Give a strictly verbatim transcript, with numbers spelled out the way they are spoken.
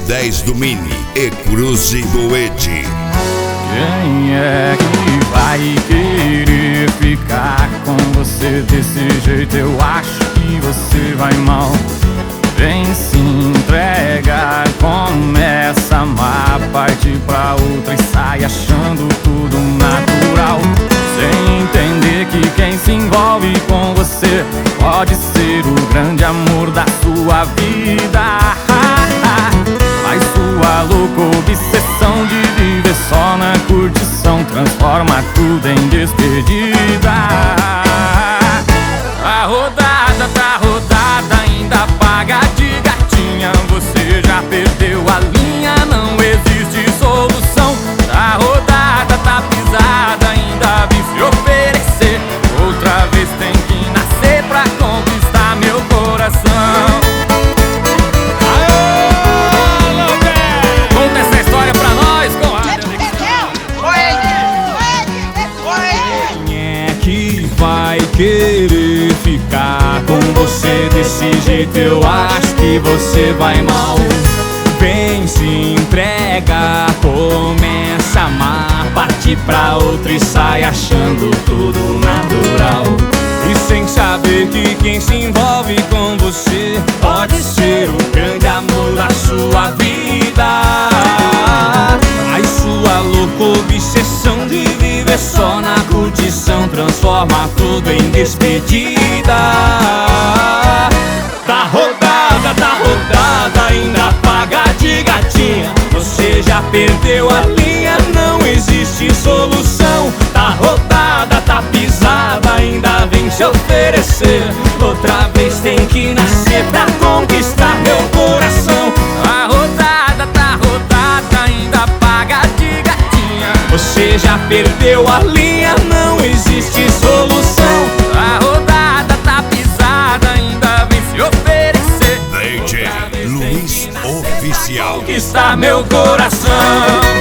dez do Mini e Cruze do Ed. Quem é que vai querer ficar com você desse jeito? Eu acho que você vai mal. Vem se entregar, começa a amar, parte pra outra e sai achando tudo natural, sem entender que quem se envolve com você pode ser o grande amor da sua vida. Mas sua louca obsessão de viver só na curtição transforma tudo em despedida. A rodada tá rodada, ainda paga de gatinha. Você já perdeu a linha, não existe solução. A rodada tá pisada, ainda vi se oferecer. Outra vez tem que nascer pra conquistar meu coração. Conta essa história pra nós, Conrado. Quem é que vai querer ficar com você desse jeito? Eu acho que você vai mal. Vem se entrega, começa a amar, parte pra outra e sai achando tudo natural, e sem saber que quem se envolve com você pode ser o grande amor da sua vida. Mas sua louca obsessão de viver só na curtição transforma tudo em despedida. Tá rodada, tá rodada, ainda paga de gatinha. Você já perdeu a linha, não existe solução. Tá rodada, tá pisada, ainda vem se oferecer. Outra vez tem que nascer pra conquistar meu coração. A rodada tá rodada, ainda paga de gatinha. Você já perdeu a linha, não existe solução. A rodada tá pisada, ainda vem se oferecer. D J Luiz Oficial. Conquistar meu coração.